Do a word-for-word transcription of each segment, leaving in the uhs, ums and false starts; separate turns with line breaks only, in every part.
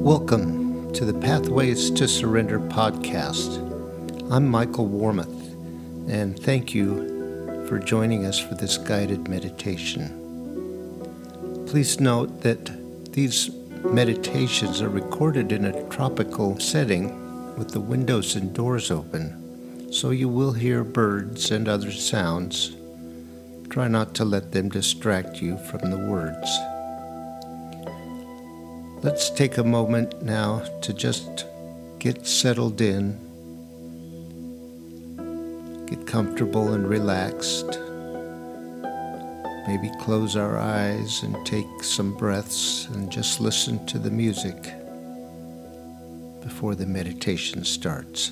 Welcome to the Pathways to Surrender podcast. I'm Michael Warmoth, and thank you for joining us for this guided meditation. Please note that these meditations are recorded in a tropical setting with the windows and doors open, so you will hear birds and other sounds. Try not to let them distract you from the words. Let's take a moment now to just get settled in, get comfortable and relaxed. Maybe close our eyes and take some breaths and just listen to the music before the meditation starts.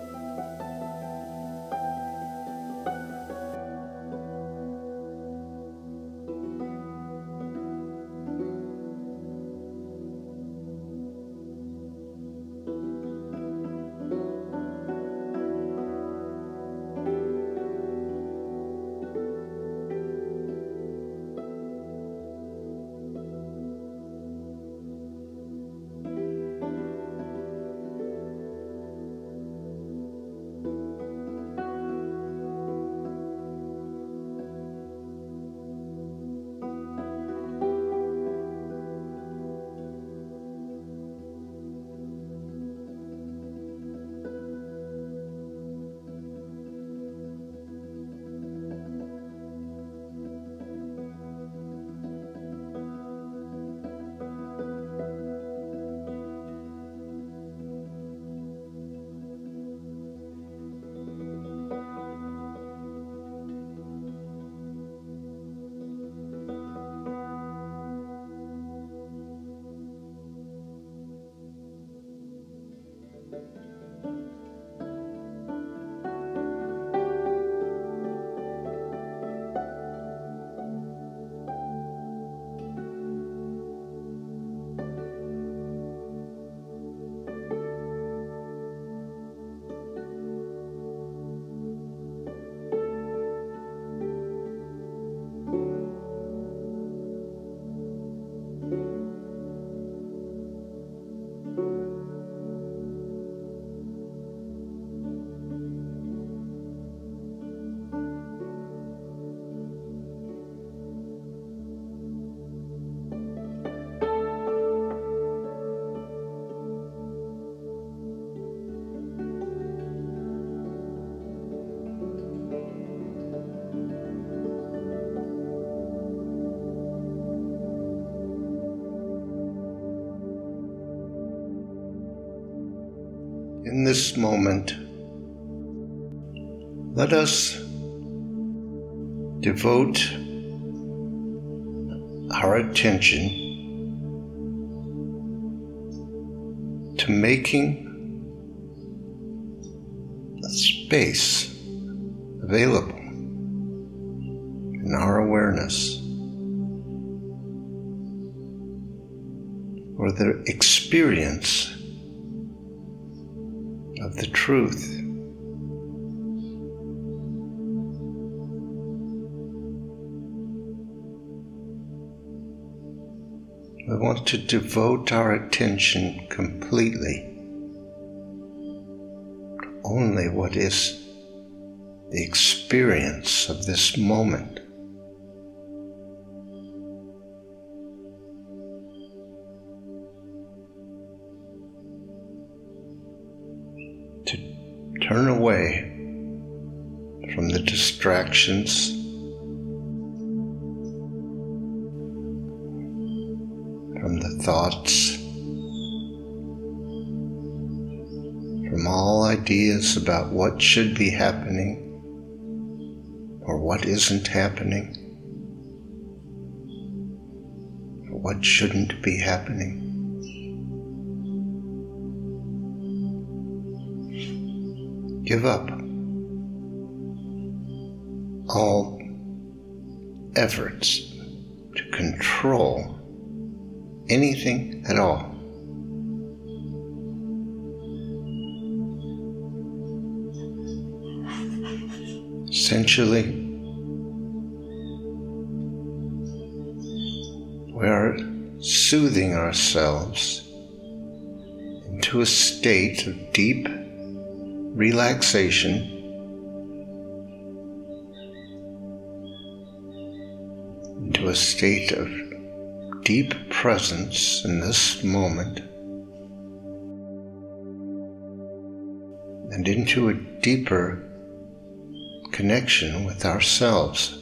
In this moment, let us devote our attention to making a space available in our awareness for the experience of the truth. We want to devote our attention completely to only what is the experience of this moment. Turn away from the distractions, from the thoughts, from all ideas about what should be happening or what isn't happening, or what shouldn't be happening. Give up all efforts to control anything at all. Essentially, we are soothing ourselves into a state of deep relaxation, into a state of deep presence in this moment, and into a deeper connection with ourselves.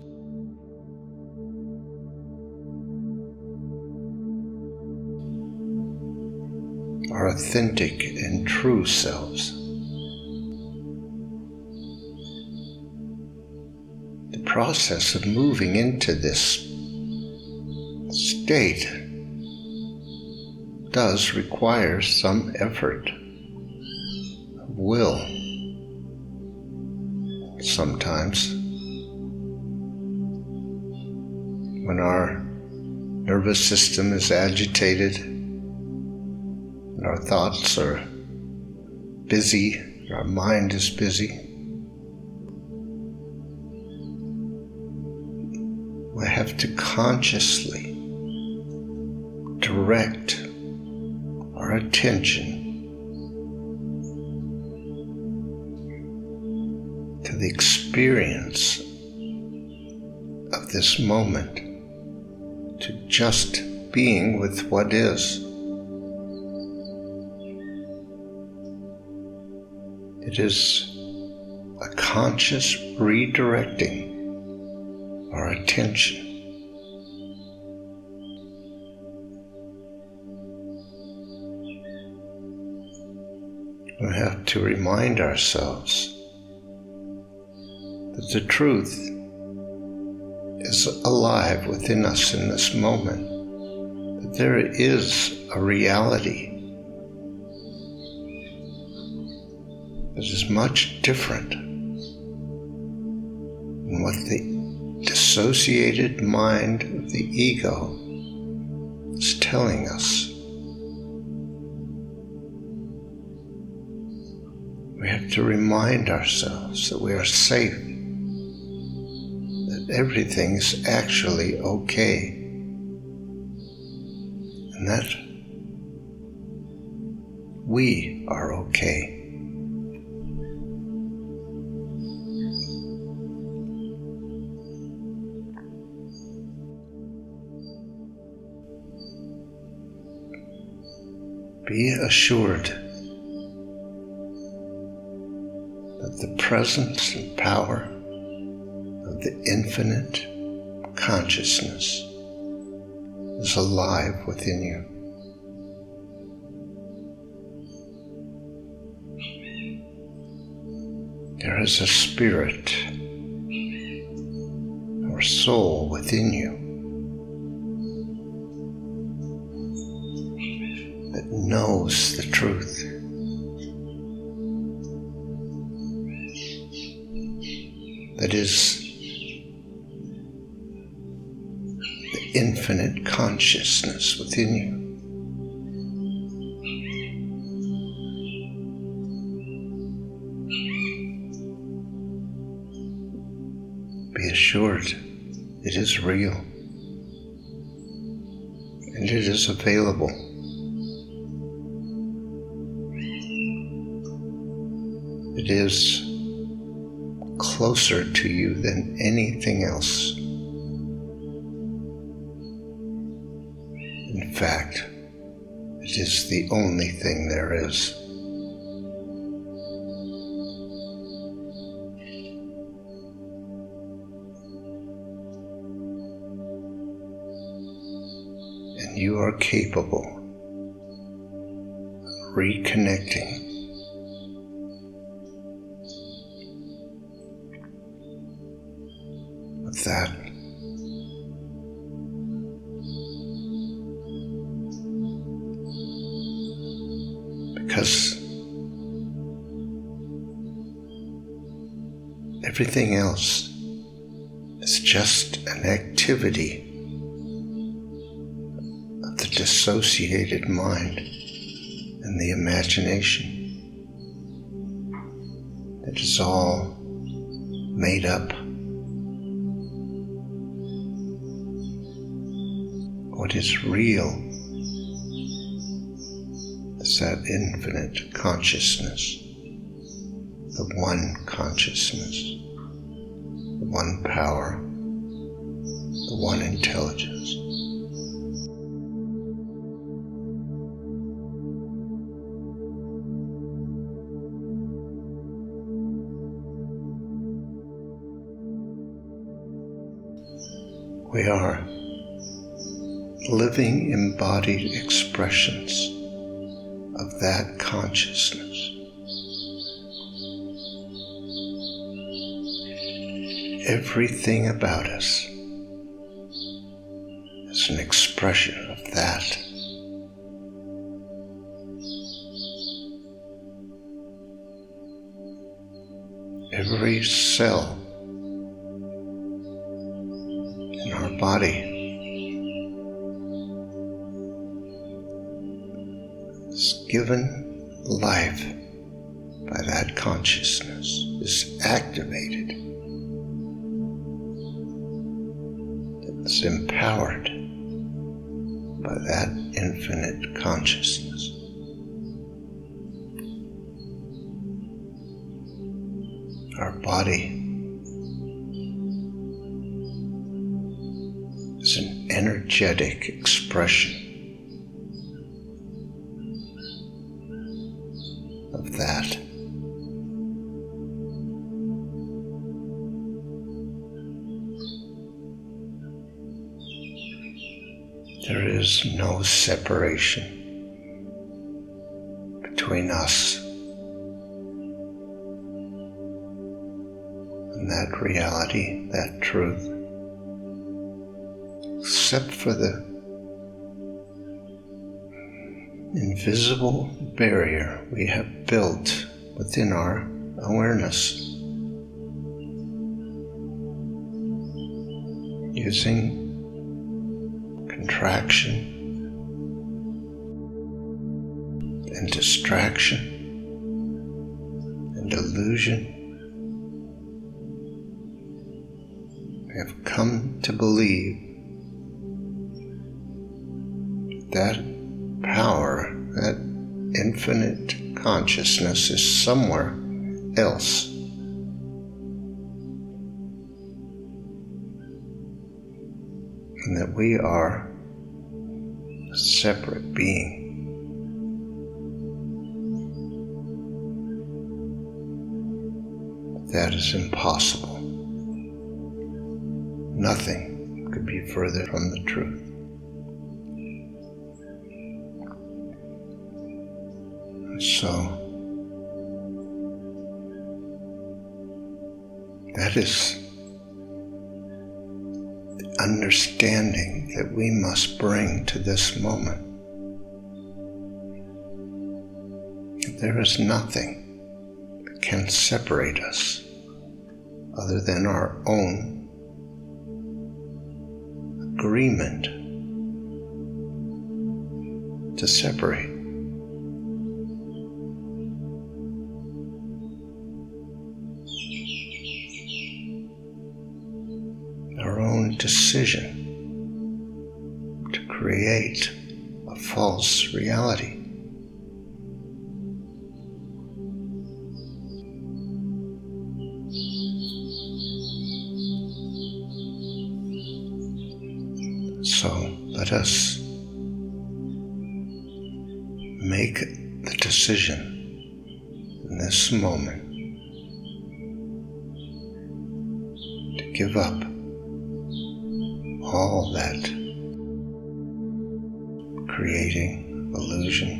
Our authentic and true selves. The process of moving into this state does require some effort of will. Sometimes, when our nervous system is agitated, and our thoughts are busy, our mind is busy, we have to consciously direct our attention to the experience of this moment, to just being with what is. It is a conscious redirecting our attention. We have to remind ourselves that the truth is alive within us in this moment, that there is a reality that is much different than what the dissociated mind of the ego is telling us. We have to remind ourselves that we are safe, that everything is actually okay, and that we are okay. Be assured that the presence and power of the infinite consciousness is alive within you. There is a spirit or soul within you that knows the truth. That is the infinite consciousness within you. Be assured it is real and it is available. It is closer to you than anything else. In fact, it is the only thing there is. And you are capable of reconnecting with that. Because everything else is just an activity of the dissociated mind and the imagination. It is all made up. What is real is is that infinite consciousness, the one consciousness, the one power, the one intelligence. We are living embodied expressions of that consciousness. Everything about us is an expression of that. Every cell in our body is given life by that consciousness, is activated, is empowered by that infinite consciousness. Our body is an energetic expression of that. There is no separation between us and that reality, that truth, except for the invisible barrier we have built within our awareness, using contraction and distraction and illusion. We have come to believe that power, that infinite consciousness is somewhere else. And that we are a separate being. That is impossible. Nothing could be further from the truth. So, that is the understanding that we must bring to this moment. There is nothing that can separate us other than our own agreement to separate. Our own decision to create a false reality. So let us make the decision in this moment to give up all that creating illusion,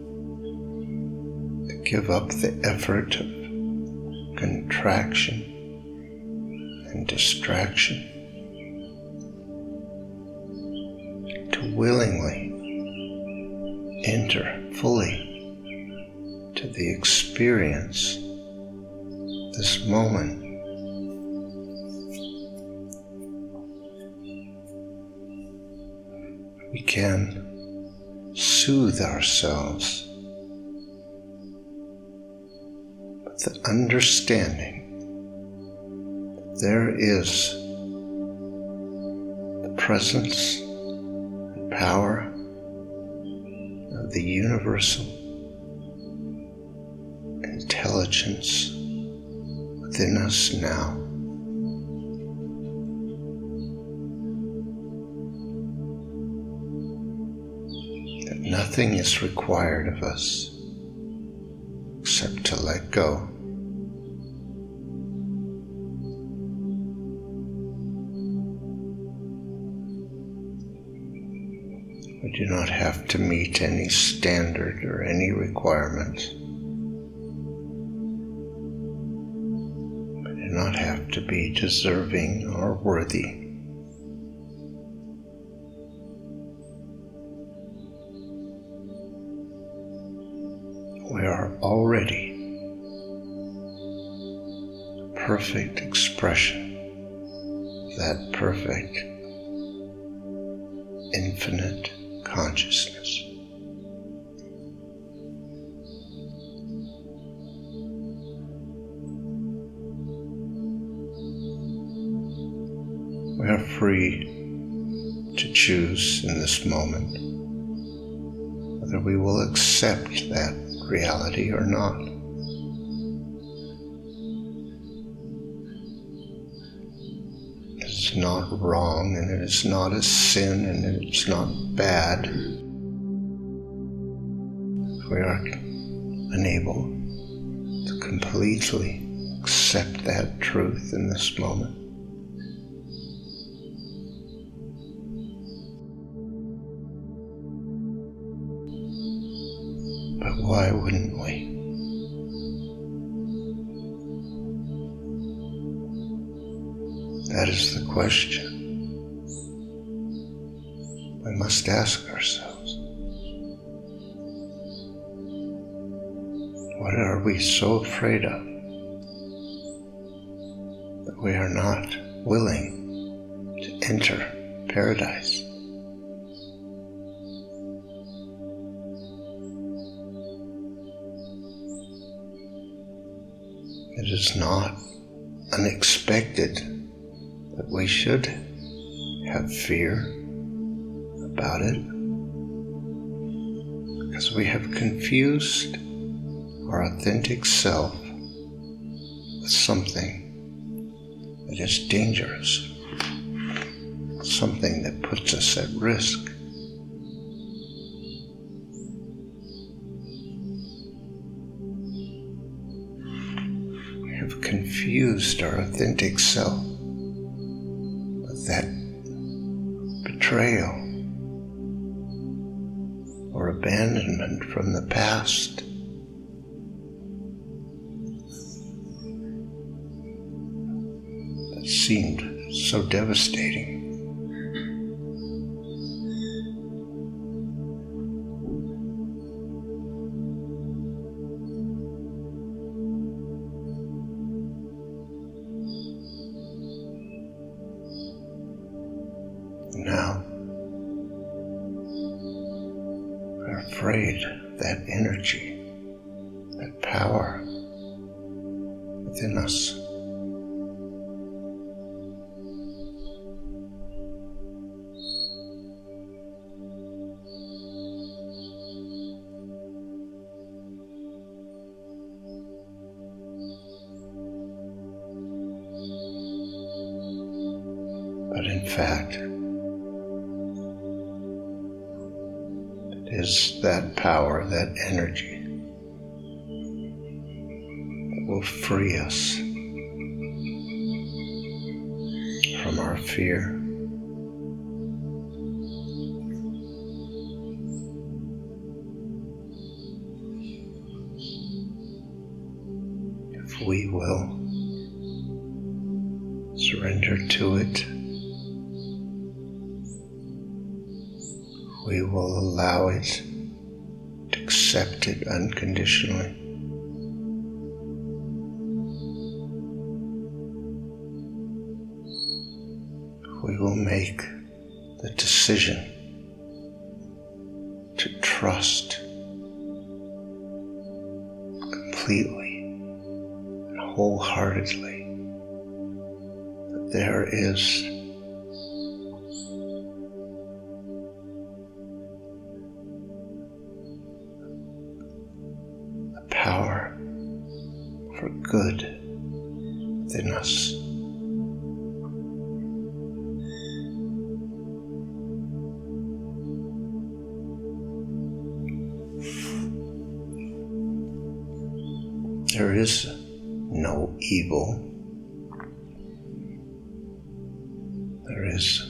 to give up the effort of contraction and distraction, to willingly enter fully to the experience this moment. We can soothe ourselves with the understanding that there is the presence and power of the universal intelligence within us now. That nothing is required of us except to let go. We do not have to meet any standard or any requirements. We do not have to be deserving or worthy. We are already a perfect expression of that perfect, infinite consciousness. We are free to choose in this moment whether we will accept that reality or not. It is not wrong, and it is not a sin, and it is not bad. We are unable to completely accept that truth in this moment. But why wouldn't we? That is the question we must ask ourselves. What are we so afraid of that we are not willing to enter paradise? It is not unexpected that we should have fear about it, because we have confused our authentic self with something that is dangerous, something that puts us at risk. Have confused our authentic self with that betrayal or abandonment from the past. That seemed so devastating. Now, we're afraid that energy, that power within us but in fact, is that power, that energy that will free us from our fear. If we will surrender to it, we will allow it to accept it unconditionally. We will make the decision to trust completely and wholeheartedly that there is power good within us. There is no evil. There is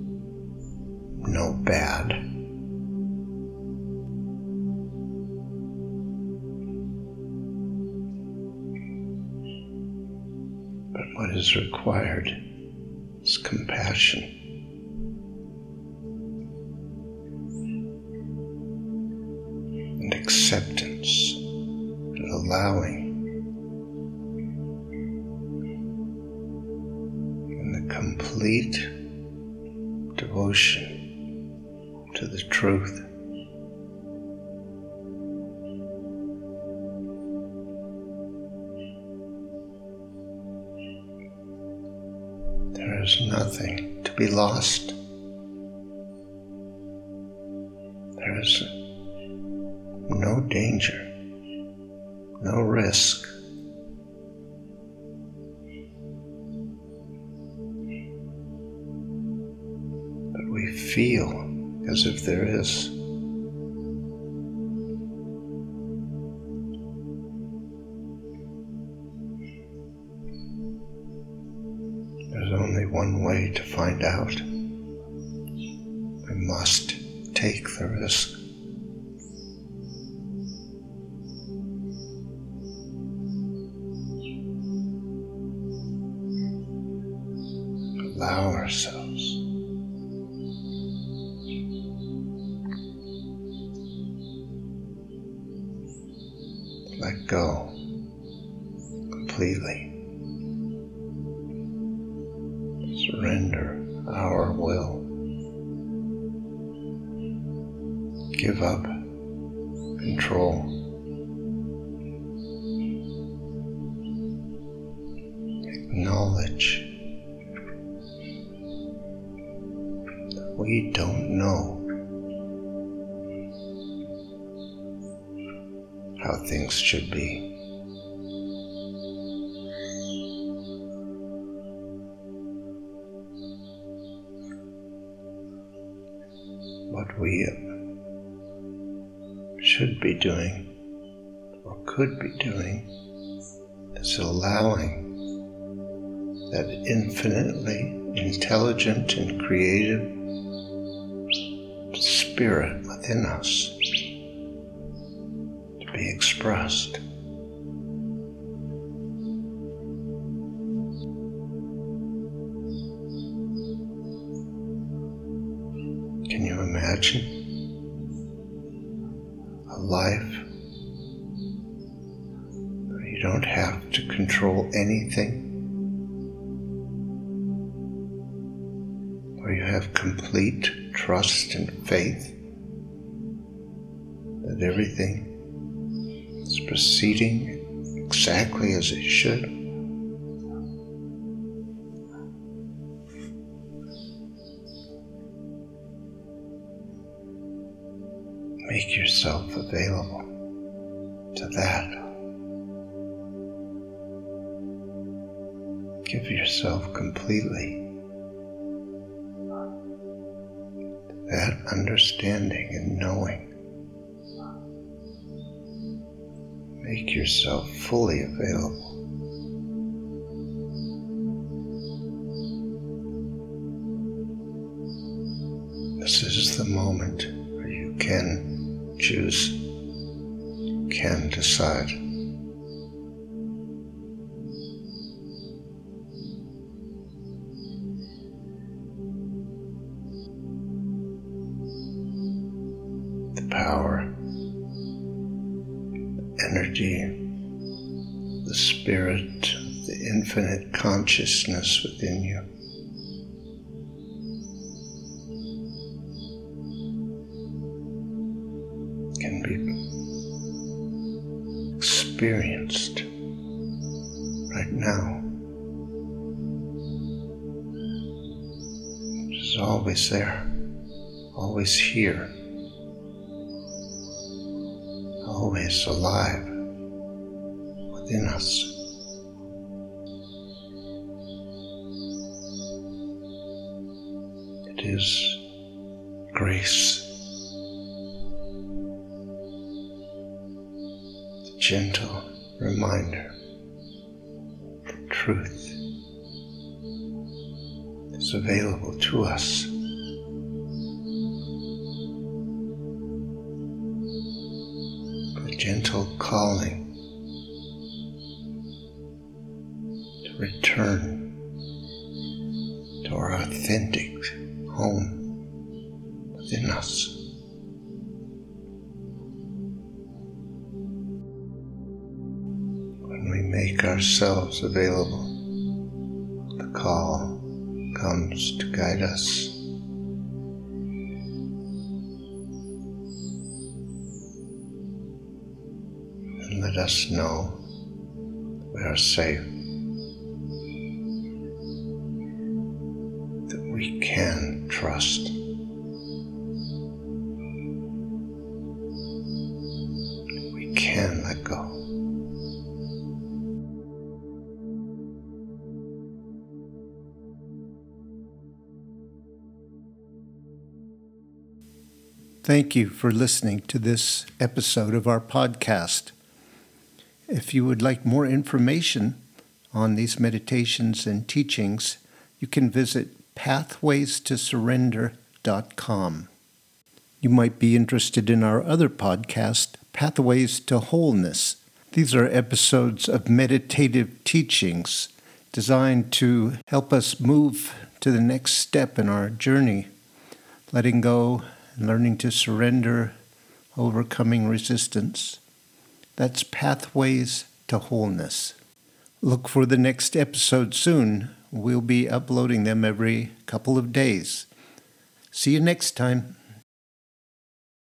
no bad. But what is required is compassion. And acceptance and allowing. Complete devotion to the truth. There is nothing to be lost. There is no danger, no risk. We feel as if there is. There's only one way to find out. We must take the risk. Allow ourselves let go completely. Surrender our will. Give up control. Acknowledge that we don't know how things should be. What we should be doing or could be doing is allowing that infinitely intelligent and creative spirit within us be expressed. Can you imagine a life where you don't have to control anything, where you have complete trust and faith that everything is proceeding exactly as it should? Make yourself available to that. Give yourself completely to that understanding and knowing. Make yourself fully available. This is the moment where you can choose, can decide. The power, the energy, the spirit, the infinite consciousness within you. Can be experienced right now. It is always there, always here, always alive within us. is grace, the gentle reminder that truth is available to us. The gentle calling to return to our authentic home within us. When we make ourselves available, the call comes to guide us. And let us know we are safe, that we can trust. We can let go. Thank you for listening to this episode of our podcast. If you would like more information on these meditations and teachings, you can visit pathways to surrender dot com. You might be interested in our other podcast, Pathways to Wholeness. These are episodes of meditative teachings designed to help us move to the next step in our journey, letting go, learning to surrender, overcoming resistance. That's Pathways to Wholeness. Look for the next episode soon. We'll be uploading them every couple of days. See you next time.